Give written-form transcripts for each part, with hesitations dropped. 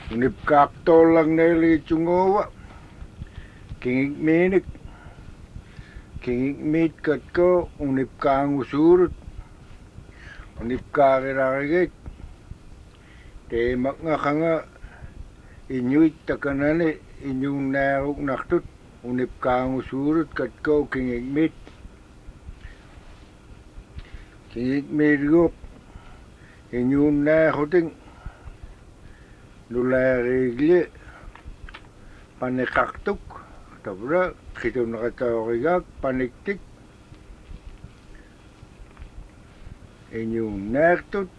Unip kaktolang neli chungowa. Kingik minik. Kingik mit katko unip kangusurut. Unip kakirarigit. Te makngakanga inyuit takanane inyung naruk naktut. Unip kangusurut katko kingik mit. Kingik mit gop. Inyung nakuting. Nularigli panikaktuk tabra kita nakatawagak paniktik inyong naktut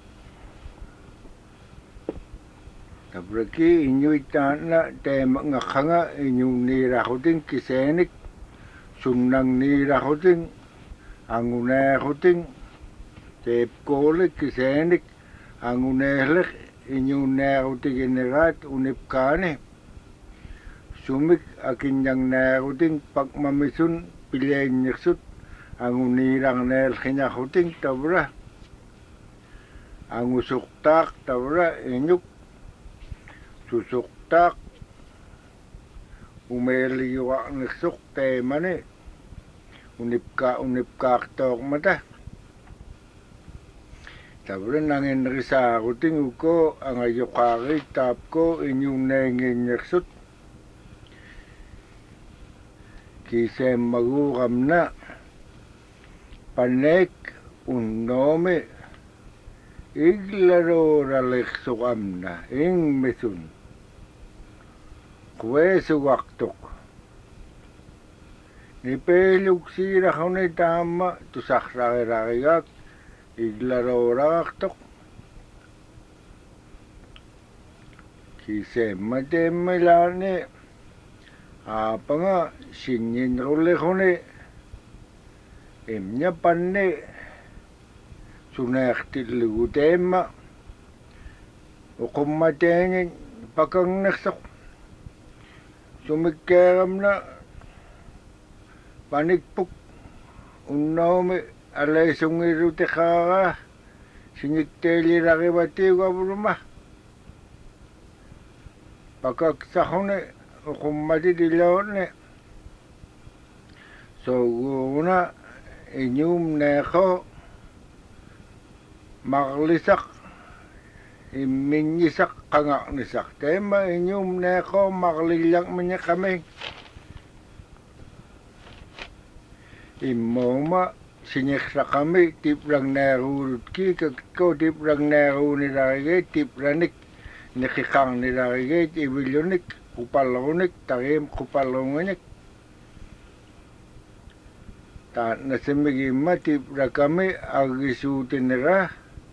tabra ki inyong itana tema ngakanga inyong nirakuting kisenik sunang nirakuting angunakuting tepkolik kisenik angunelek inyong nakuting inirat unip kane sumik akinyang nakuting pagmamisun pilayin nyaksut angunirang nel kinyakuting tabra angusuktak tabra inyuk susuktak umeliwak naksuk temane unip kaktok mata tabra nangin risa kuting uko ang ayokari tapko inyong nengin nyaksut kisem magukam na panek unnome iglaro raleksukam na ing mesun kwesu waktok nipeluk sira kaunay tama tusakrakirakiyak iglaro raktok kisem matemilane apa nga singin role kone emnya panne sunakti lugu tema ukummatengin pakang naksak sumikeram na panikpuk unnome alay sungiru tekara sinikteli rakibati wabruma pakaksakone ukummati dilone so guna inyum neko maklisak iminyisak kangak nisak tema inyum neko maklilang manya kami imoma sinyeksa kami tiprang narurut ki ko tiprang narunirarigay tipranik nikikang nirarigay ibilyonik kupalonik tarim kupalonik ta nasimigima tipra kami agisutinira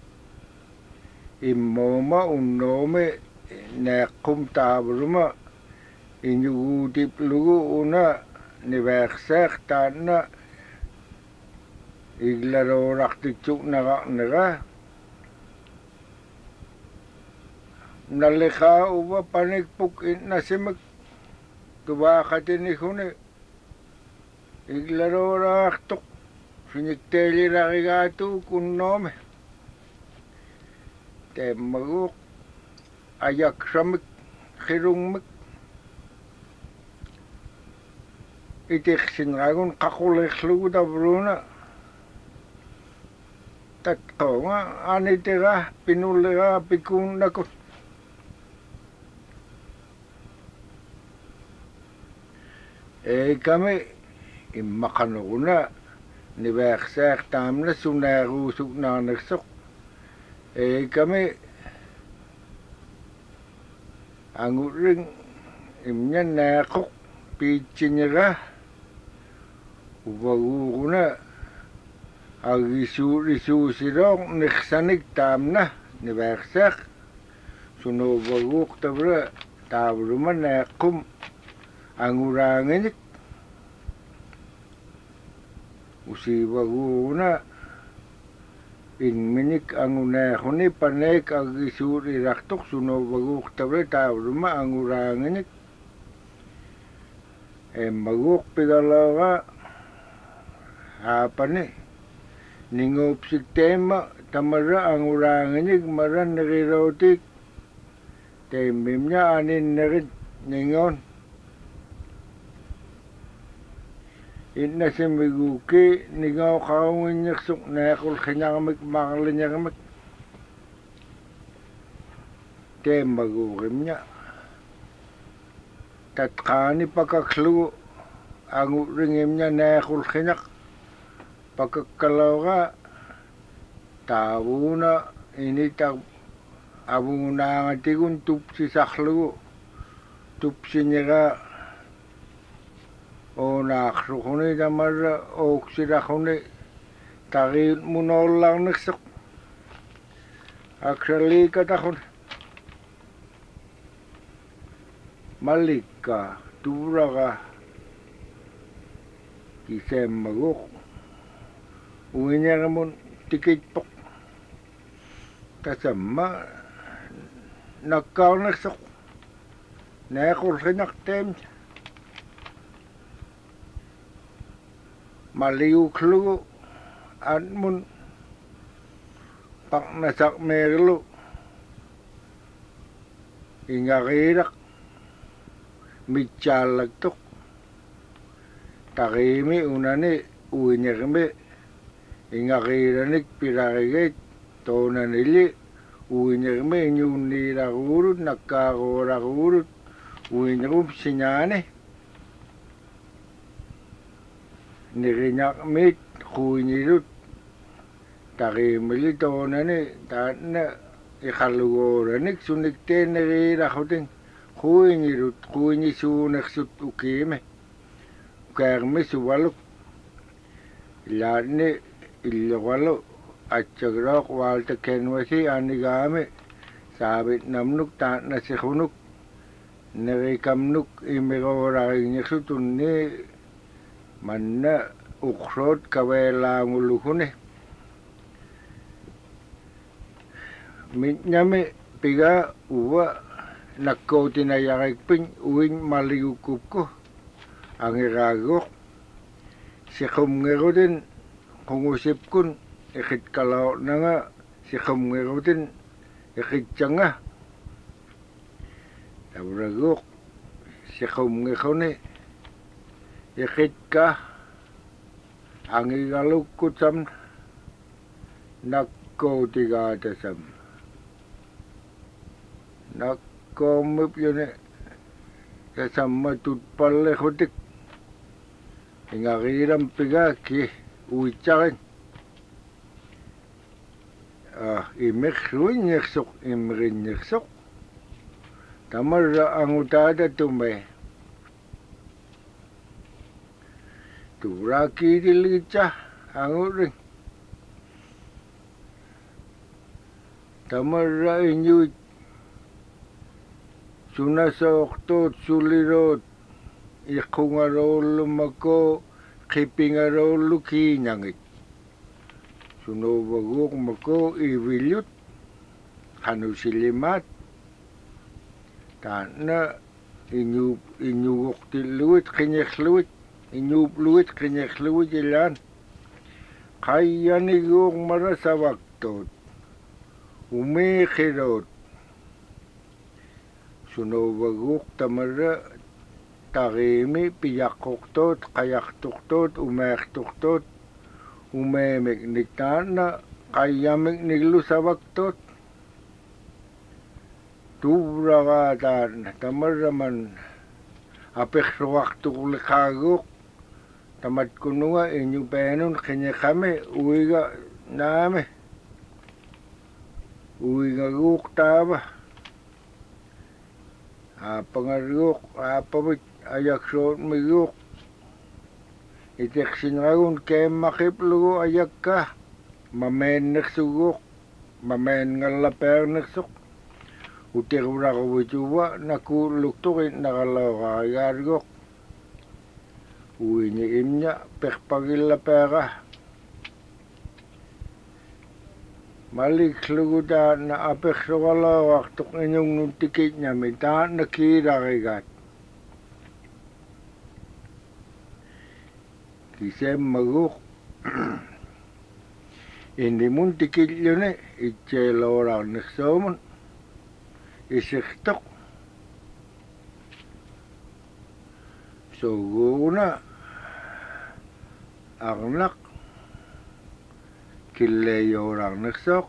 imoma unnome nakum tabruma inyugutip lugu una niversak tana iglaro raktichuk naka nalika uba panikpuk nasimag tubakatin ikune iglaro raktok sinikteli rakigatu kunnome temaguk ayak samik kirungmik itik sinragun kakuleklu tabruna tatko nga anitira pinulira pikun nakot kami imakanuna niversak tamna sunarusuk na naksok kami anguring imnya nakok pichinyira ubagukuna agisu sirong niksanik tamna niversak sunubaguk tabra tabruma nakum anguranginik usibaguna inminik angunahuni panek agisuri raktok sunubaguk tabra tabruma anguranginik maguk pigalaga apa nih ningop si tema tamara anguranginik maran narirotik Teemimnya anin nerit ningon. Inna semiguki ningaw kaungin yaksuk nekul khinyagamik makalin Teemagukimnya. Tatkani pakaklu angu ringimnya nekul khinyak. Pakakalaw tawuna ini tak abuna ngatikun tupsi saklu tupsi nyera o naksukuni damar oksirakuni tarit munolang naksuk aksali katakun malika turaka kisem maguk uinya namun tikit pok kasama nakaw naksuk nekul khinyak tem maliu klu anmun pak nasak merlu ingakirak micalak tuk takimi unani uinyakimi ingakiranik pirarigit tonanili uinyakimi nyuniragurut nakagoragurut uinyakup sinyane nirinyak kuinyirut takimili tonani tatna ikhalugoranik sunikte nirirakuting kuinyirut kuinyisunaksut ukime ukagmi suwaluk ilatni ilwalu atsagrok walta kenwasi anigami sabit namnuk tatna sikhunuk nirikamnuk imigoraginyaksutun manna ukrot kawelanguluhune mitnyami piga uwa nakkotinayakikpin uwing maligukupko angiragok sikumngirutin kungusipkun ikit kalau nanga sikumngirutin ikit tsanga tabragok sikumngiruni ikit ka angigalukut sam nakkotigatasam nakkomip yun kasama tutpalle hutik ingakiram piga ki uitsakin imikruinyaksuk imrinyaksuk tamar angutada tume turaki dilitsa anguring tamar inyuit sunasoktot sulirot ikungarolo mako kipingarolo kinyangit sunobagok mako iwilyut hanusilimat tana inyugok tiluit kinyekluit inyupluit kinyekluit ilan kaya nigok marasawaktot umikirot sunobagok tamara takimi piyakoktot kayaktuktot umektuktot umemik niktana kayamik niglusawaktot tubragatan tamaraman apeksuwaktuklikagok tamat kununga inyupenun kinyekame uiga name uiga guktaba pangaruk apabit ayaksot miguk iteksinragun kemakiplugo ayakka mamen naksuguk mamen ngalaper naksuk utirurakubutuwa nakuluktukin nakalawakagargok uini imnya pekpagilapera malikluguta na apeksukalawaktuk inyong nuntikit niya mita nakirakigat kisem maguk hindi mun tikit yun itselora naksomun isirtoq suguna arnaq killeyorarnersoq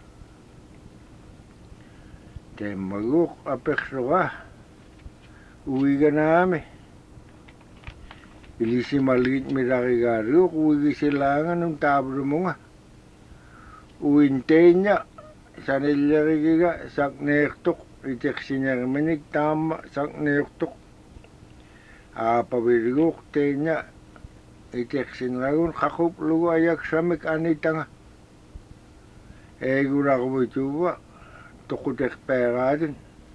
temmaguq apersoqa uiganaami ilisimalgit mirarigaruq uigisilaanganun taavurumunga uinteenya sanillerigiga sakneertoq iteqsinerminik taamma sakneertoq aapavirguq teenya iteqsinragun qaquplugu ayaksamik anitanga eegurarvuituva toquteqpeeraatin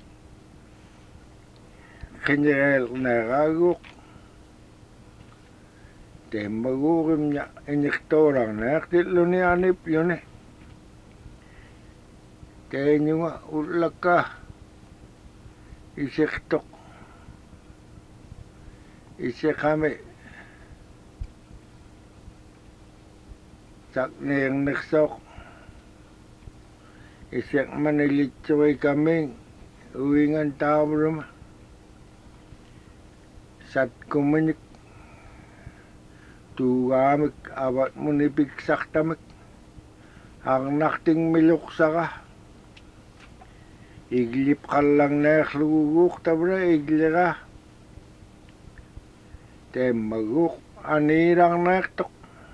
qinyereelneraguq temmaguurimña iniqtoorarneertilluni anipyuni teenyunga ullakkaa isiqtoq isiqami sakneernersoq isiqmanilitsuikaming uingan taavuruma satkuminik tuugaamik avatmunipiksartamik arnartingmiluqsaqa iglipqallarneerluguguuq tavra iglera temmaguuq aniirarneertoq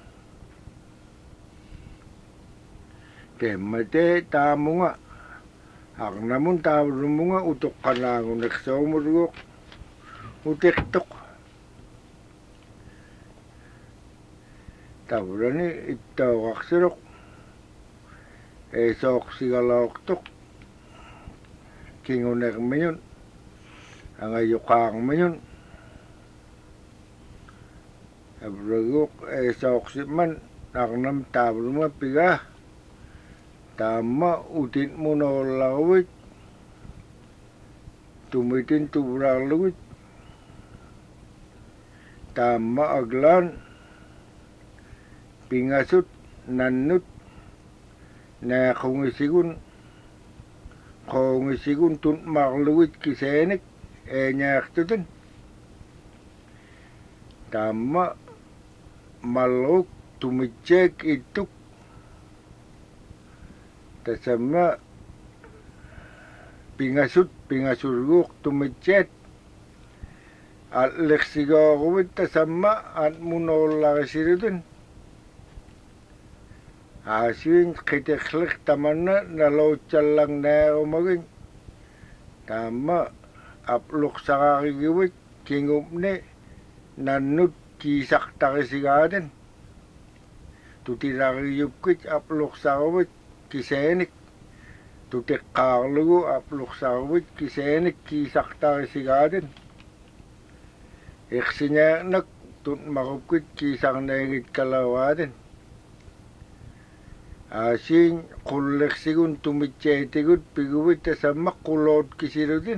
temmate taamunga arnamun taavurumunga utoqqanaagunersoomurguuq utiqtoq tavrani ittooqarsiruq eesooqsigaloortoq kingunermiñun angayuqaarmiñun avraguuq eesooqsiman arnam taavuruma pigaa taamma utitmunoollarvit tumitin tuvrarlugit taamma aglaan pingasut nannut naaqungisigun qoongisigun tuntmarlugit kiseenik eeñaartutin taamma malruk tumitseek ittuk tasamma pingasurguuq tumitseet alliqsigooruvit tasamma atmunoollarisirutin aasiin qiteqliq tamanna nalootsallarneerumagin taamma apluqsaqarigivit kingupni nannut kiisaqtarisigaatin tutirariyukkit apluqsaruvit kiseenik tutiqqaarlugu apluqsaruvit kiseenik kiisaqtarisigaatin iqsiñaarnak tutmarupkit kiisarneegit kalawaatin aasiin qulliqsigun tumitseetigut piguvit tasamma qulootkisirutin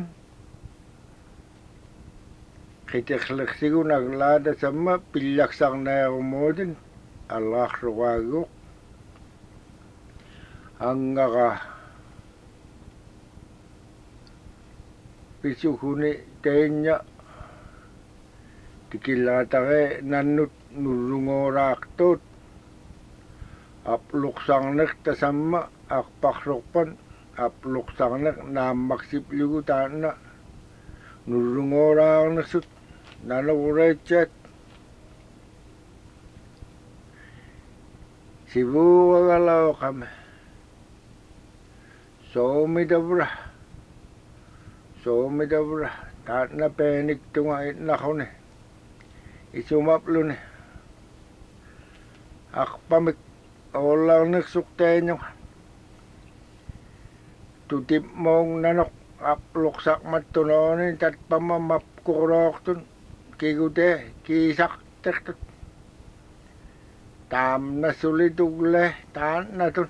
qiteqliqsigun aglaa tasamma pillaksarneerumuutin allaarluqaaguuq angaqa pisuhuni teenya tikillaatare nannut nurrungooraaqtuut apluqsarneq tasamma arparsorpan apluqsarneq naammaksiplugu taanna nurrungooraarnersut nanureetsaat sivuugagalooqame soomidavra taanna peeniktunga itnaquni isumapluni aqpamik oollarnersuqteenyuqa tutipmoong nanoq apluqsaqmattunooni tatpamma mapkuroortun kigutee kiisaqtertut taamna sulitugle taannatun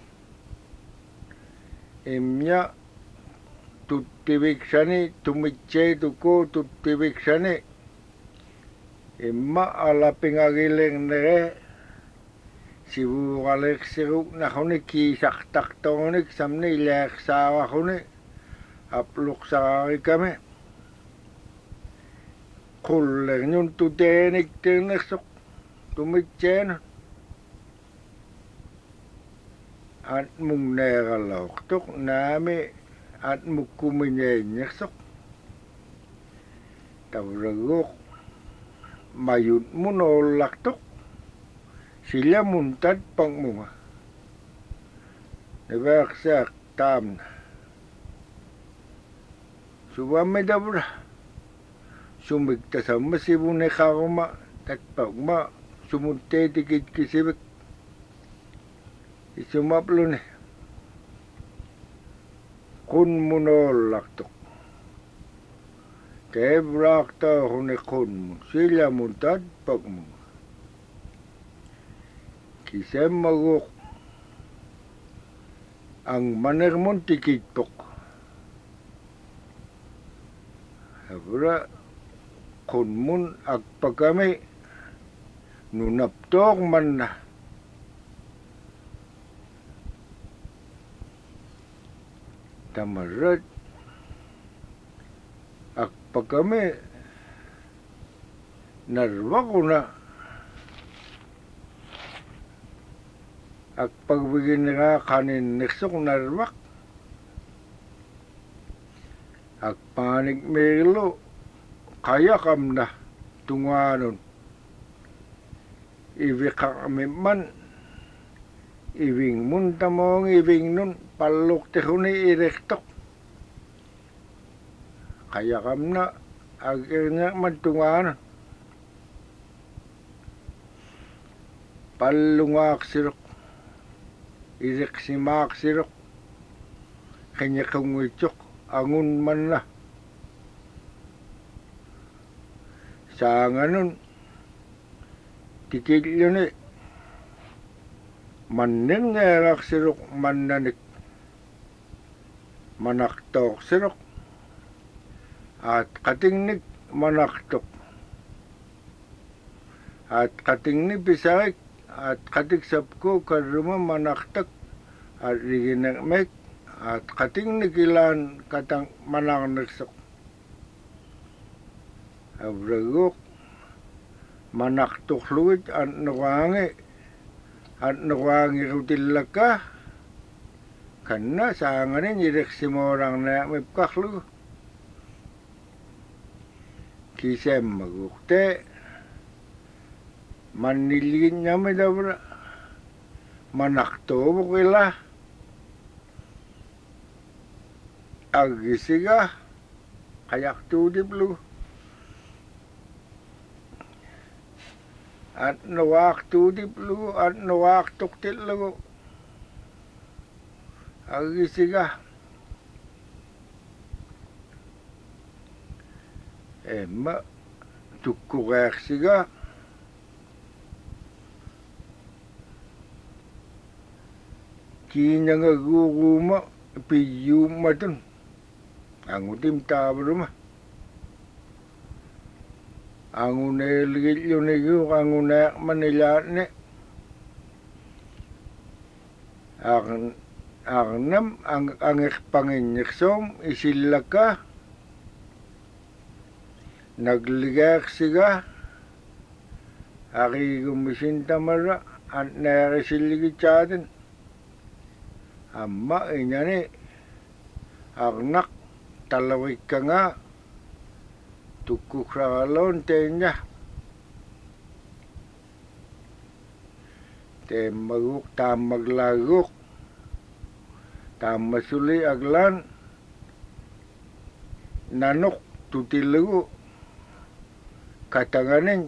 imña tuttiviksani tumitseetuku tuttiviksani imma alapingagilernere sivuuqaleqsiruk naquni kiisaqtartorunik samni ileeqsaaraquni apluk sakari kami kuller nyun tutenik teneksok tumitsen at mung negalok tok nami at mukuminyenyesok tavragok mayut munolak tok sila muntad pangmunga nebaksak tamna subame dabra sumigta sa masibune kakuma tatpagma sumunte tikit kisibik isumaplo ni kun munolak tok kebrakta hune kun mun sila muntad pagmunga kisem magok ang manermon tikitpok habra kunmun agpagami nunaptok man na tamarat agpagami narwa ko na agpagbigin nga kanin neksok narwak agpanik melo kaya kam na tunganon iwikak man iwing mun tamong iwing nun palok tehuni irektok kaya kam na akhirnya man tunganon palungak sirok irek simak sirok kanya kungwitsok angun man na sa nganon tikil yun maning ngerak sirok mananik manaktok sirok at katingnik manaktok at katingnik bisakik at katik sabko karuma manaktak at riginagmek at kating nikilan katang manang nagsok abragok manaktok luwit at nawangi rutilaka kanna sanganin yirek simorang na mipkaklu kisem magukte manilgin niya may dabra manakto bukila agisiga kayak tudiplu at nawak tudiplu at nawak tuktillu agisiga emma tukkukek siga kinya nga guguma piyuma dun ang utim tabruma ang uneligil yun ang unek manilat ne ang nam ang ekpanginyeksom isilaka nagligak siga aki gumisinta mara at nakisiligit sa atin amma inyani agnak talawik ka nga tukuk ragalon tenya te maguk tamaglaguk tamasuli aglan nanok tutilagu katanganin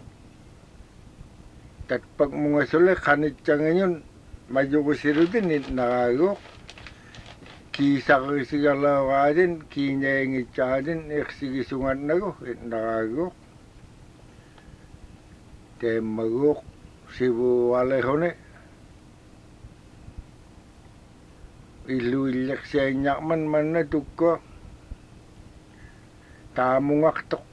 tatpag mga suli kanit tiyangin majukusirudin nakaguk kisa kisigalaw ka din, kinyengit ka din, eksigisungan na ko, nakagok. Te magok, sibu walehone. Iluilyak siya nyakman man na tukko. Tamungak tok.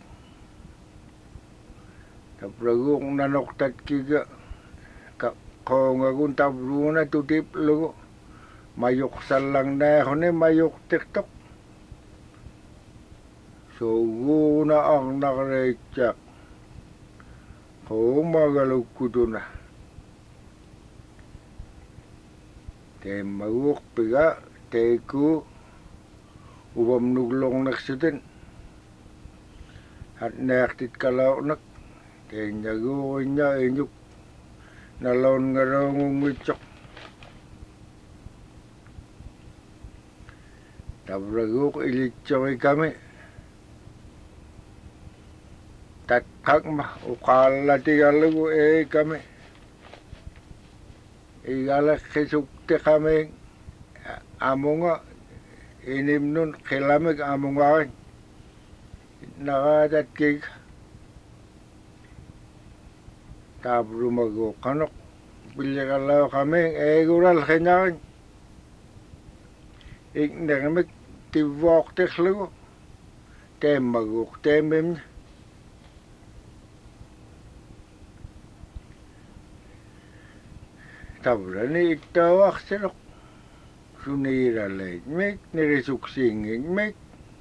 Tapragok nanoktat kiga. Kung akong tabruna tutip lugo. Mayok salang na ako ni mayok tiktok Suguna ang nakareitsak. Magalukutuna. Te maguk piga teku ubam nuglong naksutin. At naktit kalau nak te nyagu nya inyuk nalon ngarong ngicok. Tabraguk ilitsoy kami. Tatkak mah ukala tigalugu kami. Igala kisukte kami amunga inim nun kilamig amunga nakadat kik tabru magukanok bilikalaw kami gural kenyakin iknamik tibok teklugu temaguk temim tabrani itawak sirok sunira leit mek nirisuksinging mek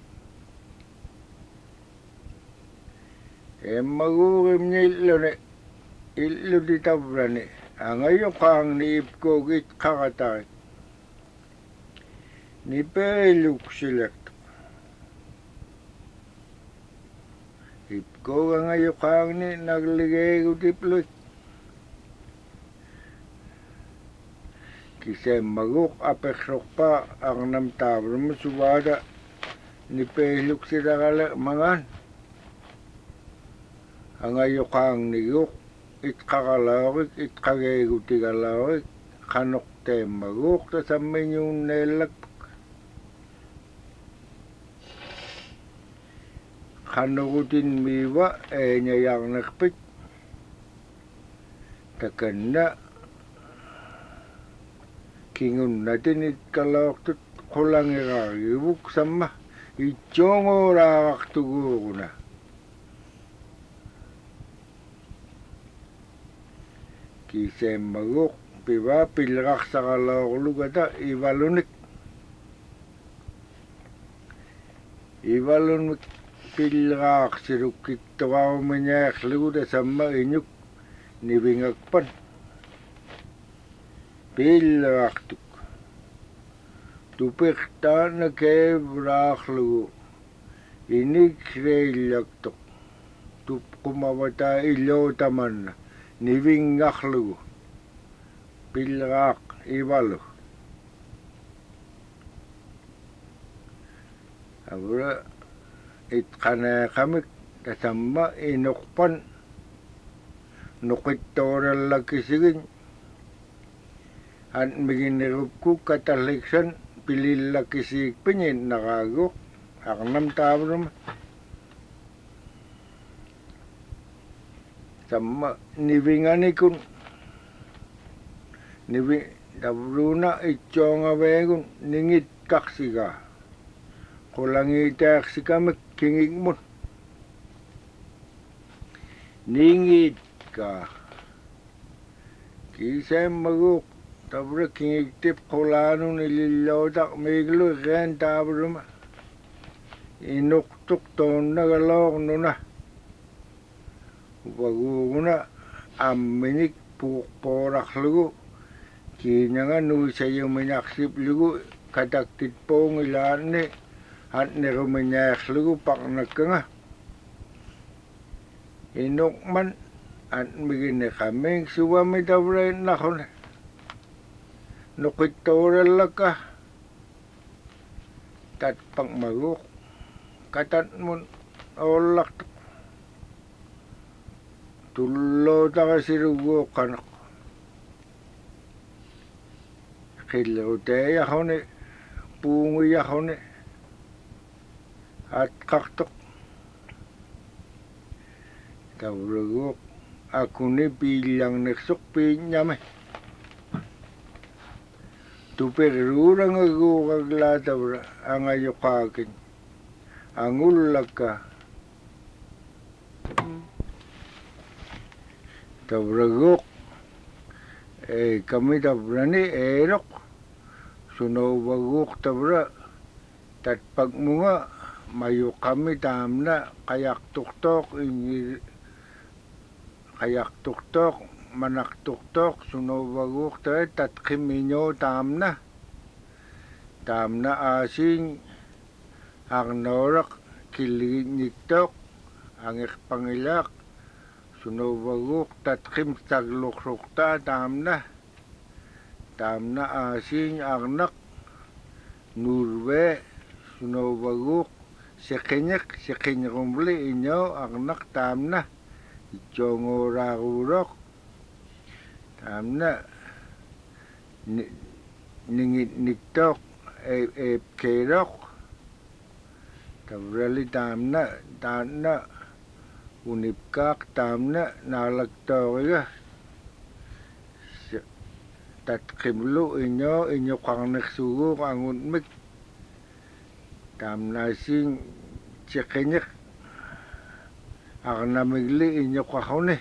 magugim nilone illo di tabrani angayo kang niipko git kakatay ni peluk silek ipko angayo kang ni nagligay utiploy Kisah maguk apeksok pa ang namtabro mo subada ni peluk sila kala mangan. Ang ayokang niyok it kakalawik it kageguti kalawik kanok te maguk ta sa menyong nelak kanogutin miwa nyayang nakpit takana kingun natin it kalawak tut kulang iraribuk sama ichongo rawak tugo na kisem maguk piba pilrak sa kalawak lugata ibalunik pilrak sirukit tawaw manyak luda sama inyuk nibingakpan pilrak tuk tupik ta na kebrak lugu inik relak tuk tup kumawata ilo taman nibingak lugu pilrak ibalo abra it kana kamik kasama inukpan nukit toral lakisigin at miginirupku kataliksan pilil lakisig pinyin nakagok aknam tabram sama nivinganikun nivi dabruna itchonga vegun ningit kaksiga kulangi taksikamik kingig mun ningit ka kisem maguk tabra kingig tip kulano nililodak miglo ken tabruma inuktuk ton nagalok nuna waguguna aminik pukporak lugu kinanga nu sayo minaksip lugu kataktit pong ilan ni at nirumanyak lugu paknakanga inukman at migini kaming suwami tabra nakon nukit toral laka tat pang maguk katat mun olak tullo taka sirugo kanak kilo te yakone pungu yakone at kaktok tawragok aku ni bilang neksok pinyame tuperurang aku kaglata bra ang ayokakin ang ulaka tawragok kami tabrani erok sunawagok tabra tatpag mo nga mayu kami tamna kayak tuktok manak tuktok sunobaguk tatkim inyo tamna asing ang norak kiliniktok ang pangilak sunobaguk tatkim taglukrukta tamna asing agnak nurwe sunobaguk sekenyek umli inyo agnak tamna ichongoragurok tamna ningit niktok kerok tabrali tamna unipkak tamna nalagtoriga tatkimlu inyo kangnek suguk angunmik tamna sing sekenyek agnamigli inyo kakone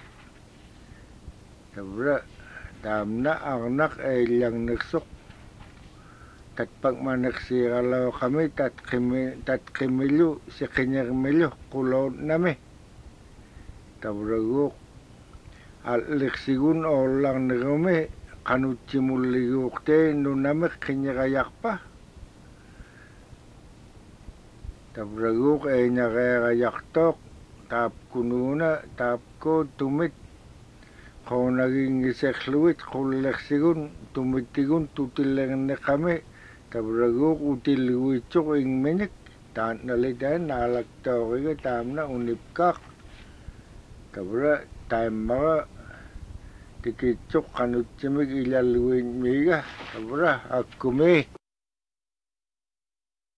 tabra tamna agnak ilang nagsok tatpag managsiralaw kami tatkimilu sekenyek milyo kulaw nami tabraguk aliksigun olang nagami kanutsimulliguk te nunamik kinyakayak pa tabraguk nyakayaktok tap kununa tap ko tumit ko naging isekluit kuleksigun tumitigun tutileng na kami tabraguk utiliguitsuk ing minik tan nalitan nalagtoriga tamna unipkak tabra time mga tikitsuk kanutsimig ilaluin miga tabra akumi